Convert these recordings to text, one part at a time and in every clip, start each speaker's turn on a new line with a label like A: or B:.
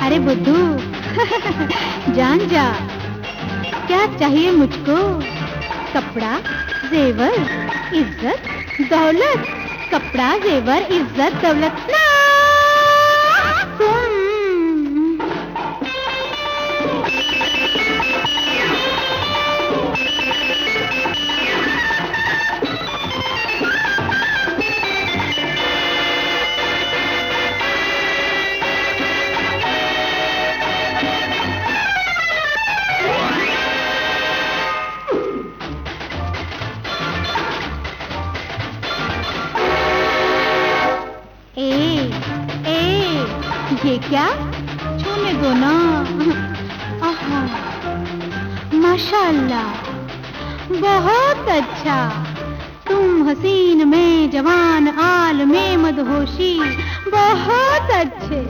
A: अरे बुद्धू जान जा, क्या चाहिए मुझको? कपड़ा, जेवर, इज्जत, दौलत। कपड़ा, जेवर, इज्जत, दौलत ना तुम। ये क्या? छूने दो ना। आहा, माशाअल्लाह, बहुत अच्छा। तुम हसीन में जवान, आल में मदहोशी, बहुत अच्छे।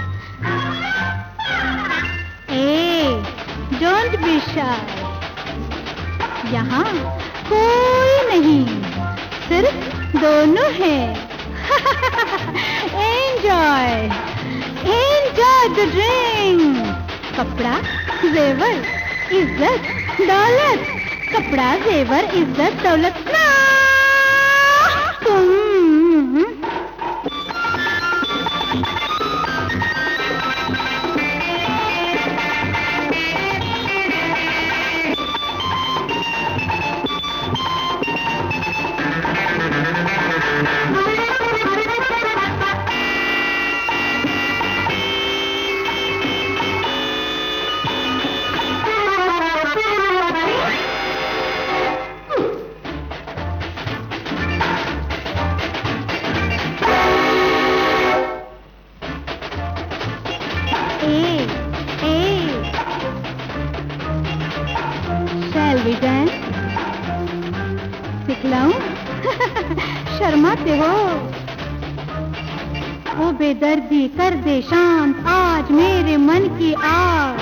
A: Don't be shy. यहाँ कोई नहीं, सिर्फ दोनों हैं। Enjoy the drink. कपड़ा, जेवर, इज्जत, दौलत। कपड़ा, जेवर, इज्जत, दौलत ना तुम। Shall we dance? सिखलाऊं? शर्माते हो? ओ बेदर्दी कर दे शांत आज मेरे मन की आग।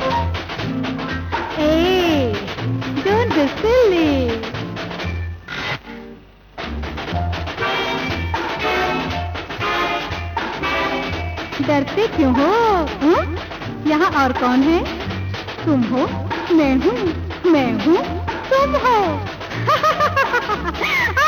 A: Don't be silly. डरते क्यों हो? यहाँ और कौन है? तुम हो, मैं हूँ, मैं हूँ, तुम हो।